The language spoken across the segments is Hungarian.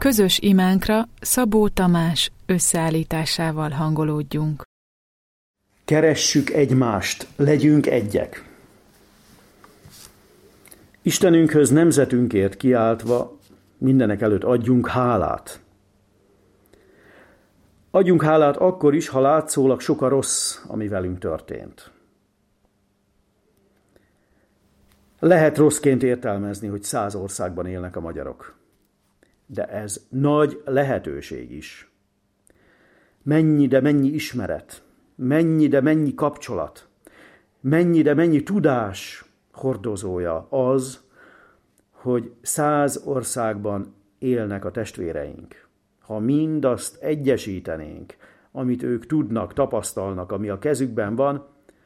Közös imánkra Szabó Tamás összeállításával hangolódjunk. Keressük egymást, legyünk egyek. Istenünkhöz nemzetünkért kiáltva mindenek előtt adjunk hálát. Adjunk hálát akkor is, ha látszólag sok a rossz, ami velünk történt. Lehet rosszként értelmezni, hogy 100 országban élnek a magyarok. De ez nagy lehetőség is. Mennyi, de mennyi ismeret, mennyi, de mennyi kapcsolat, mennyi, de mennyi tudás hordozója az, hogy 100 országban élnek a testvéreink. Ha mindazt egyesítenénk, amit ők tudnak, tapasztalnak, ami a kezükben van,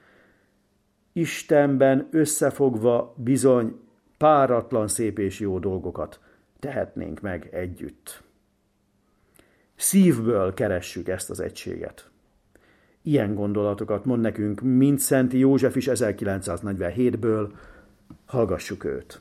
Istenben összefogva bizony páratlan szép és jó dolgokat tehetnénk meg együtt. Szívből keressük ezt az egységet. Ilyen gondolatokat mond nekünk Mindszenty József is 1947-ből, hallgassuk őt.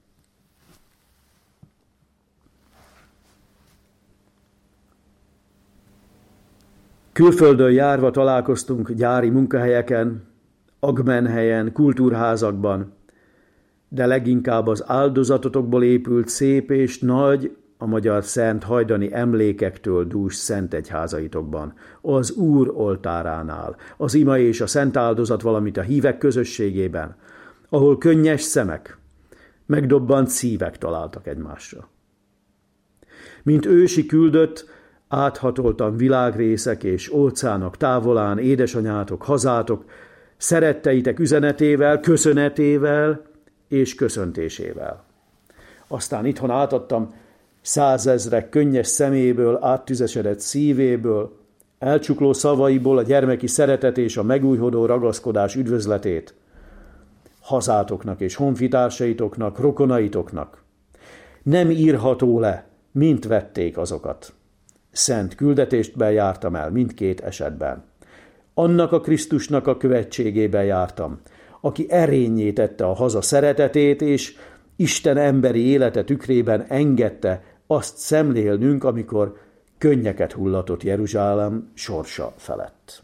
Külföldön járva találkoztunk gyári munkahelyeken, agmenhelyen, kultúrházakban, de leginkább az áldozatotokból épült szép és nagy, a magyar szent hajdani emlékektől dús szentegyházaitokban, az Úr oltáránál, az ima és a szent áldozat, valamint a hívek közösségében, ahol könnyes szemek, megdobbant szívek találtak egymásra. Mint ősi küldött, áthatoltam világrészek és óceánok távolán, édesanyátok, hazátok, szeretteitek üzenetével, köszönetével és köszöntésével. Aztán itthon átadtam 100 000 könnyes szeméből, áttüzesedett szívéből, elcsukló szavaiból a gyermeki szeretet és a megújhodó ragaszkodás üdvözletét hazátoknak és honfitársaitoknak, rokonaitoknak. Nem írható le, mint vették azokat. Szent küldetésben jártam el mindkét esetben. Annak a Krisztusnak a követségében jártam, aki erényé tette a haza szeretetét, és Isten emberi élete tükrében engedte azt szemlélnünk, amikor könnyeket hullatott Jeruzsálem sorsa felett.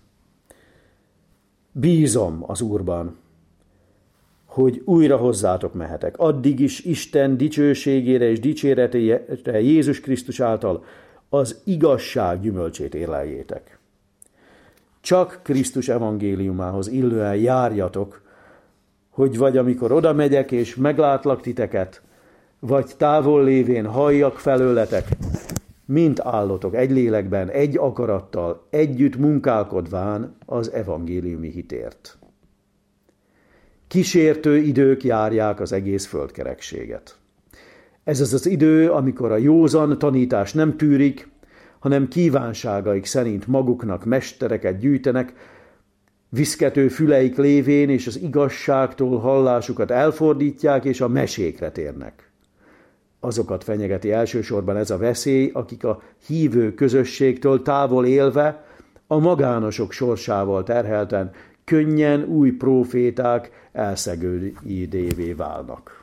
Bízom az Úrban, hogy újra hozzátok mehetek. Addig is Isten dicsőségére és dicséretére Jézus Krisztus által az igazság gyümölcsét éleljétek. Csak Krisztus evangéliumához illően járjatok, hogy vagy amikor oda megyek és meglátlak titeket, vagy távol lévén halljak felőletek, mint állotok egy lélekben, egy akarattal, együtt munkálkodván az evangéliumi hitért. Kísértő idők járják az egész földkerekséget. Ez az az idő, amikor a józan tanítás nem tűrik, hanem kívánságaik szerint maguknak mestereket gyűjtenek, viszkető füleik lévén és az igazságtól hallásukat elfordítják, és a mesékre térnek. Azokat fenyegeti elsősorban ez a veszély, akik a hívő közösségtől távol élve, a magánosok sorsával terhelten, könnyen új próféták elszegődévé válnak.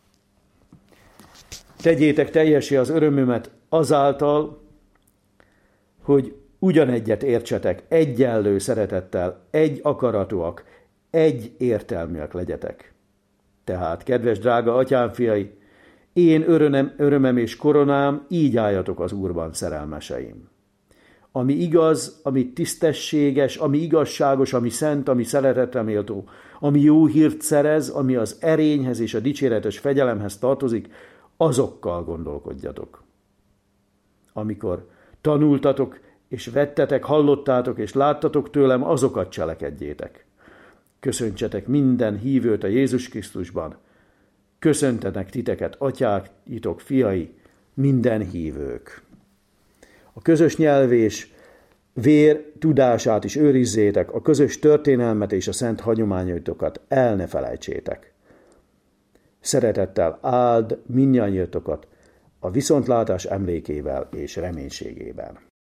Tegyétek teljessé az örömömet azáltal, hogy ugyanegyet értsetek, egyenlő szeretettel, egy akaratúak, egy értelműek legyetek. Tehát, kedves drága atyám fiai, én örömem és koronám, így álljatok az Úrban, szerelmeseim. Ami igaz, ami tisztességes, ami igazságos, ami szent, ami szeretetre méltó, ami jó hírt szerez, ami az erényhez és a dicséretes fegyelemhez tartozik, azokkal gondolkodjatok. Amikor tanultatok, és vettetek, hallottátok, és láttatok tőlem, azokat cselekedjétek. Köszöntsetek minden hívőt a Jézus Krisztusban. Köszöntenek titeket, atyáitok, fiai, minden hívők. A közös nyelv és vér tudását is őrizzétek, a közös történelmet és a szent hagyományotokat el ne felejtsétek. Szeretettel áld mindnyájatokat a viszontlátás emlékével és reménységében.